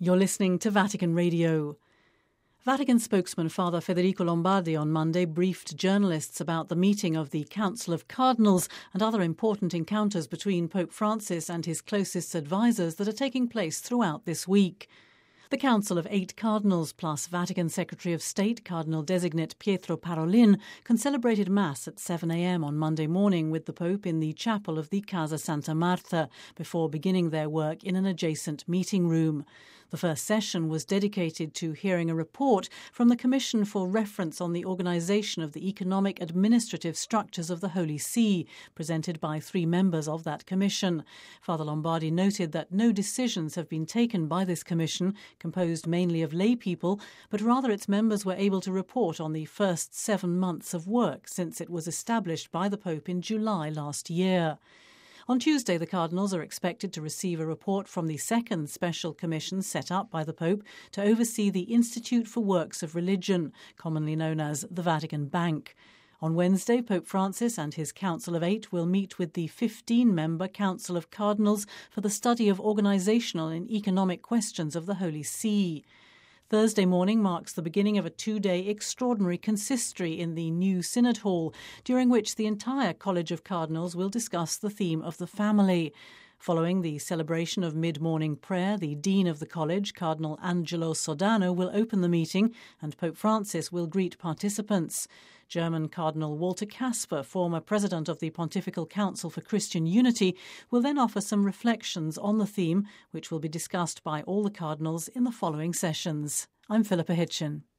You're listening to Vatican Radio. Vatican spokesman Father Federico Lombardi on Monday briefed journalists about the meeting of the Council of Cardinals and other important encounters between Pope Francis and his closest advisers that are taking place throughout this week. The Council of 8 cardinals plus Vatican Secretary of State Cardinal-designate Pietro Parolin concelebrated Mass at 7 a.m. on Monday morning with the Pope in the chapel of the Casa Santa Marta before beginning their work in an adjacent meeting room. The first session was dedicated to hearing a report from the Commission for Reference on the Organisation of the Economic Administrative Structures of the Holy See, presented by 3 members of that commission. Father Lombardi noted that no decisions have been taken by this commission, composed mainly of lay people, but rather its members were able to report on the first 7 months of work since it was established by the Pope in July last year. On Tuesday, the cardinals are expected to receive a report from the second special commission set up by the Pope to oversee the Institute for Works of Religion, commonly known as the Vatican Bank. On Wednesday, Pope Francis and his Council of 8 will meet with the 15-member Council of Cardinals for the study of organisational and economic questions of the Holy See. Thursday morning marks the beginning of a 2-day extraordinary consistory in the new Synod Hall, during which the entire College of Cardinals will discuss the theme of the family. Following the celebration of mid-morning prayer, the Dean of the College, Cardinal Angelo Sodano, will open the meeting and Pope Francis will greet participants. German Cardinal Walter Kasper, former president of the Pontifical Council for Christian Unity, will then offer some reflections on the theme, which will be discussed by all the cardinals in the following sessions. I'm Philippa Hitchin.